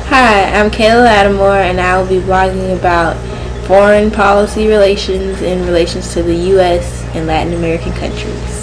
Hi, I'm Kayla Lattimore, and I will be blogging about foreign policy relations in relations to the U.S. and Latin American countries.